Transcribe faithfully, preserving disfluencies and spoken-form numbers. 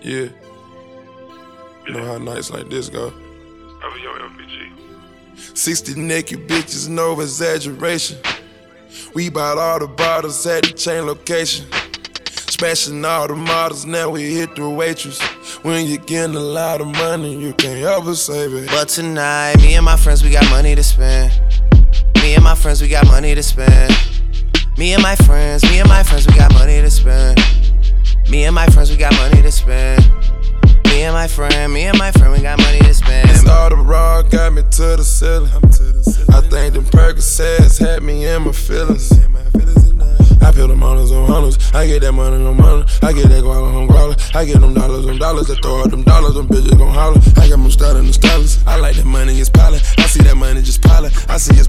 Yeah. You know how nights like this go. Over your L P G. sixty naked bitches, no exaggeration. We bought all the bottles at the chain location. Smashing all the models, now we hit the waitress. When you getting a lot of money, you can't ever save it. But tonight, me and my friends, we got money to spend. Me and my friends, we got money to spend. Me and my friends, me and my friends, we got money to spend. Me and my friends, we got money to spend. Me and my friend, me and my friend, we got money to spend. Started raw, got me to the ceiling. I think them Percocets had me in my feelings. I put them hundreds on hundreds. I get that money on money. I get that guala on guala. I get them dollars on dollars. I throw out them dollars, them bitches gon' holler. I got them starting the stylist. I like that money, it's piling. I see that money just piling. I see it's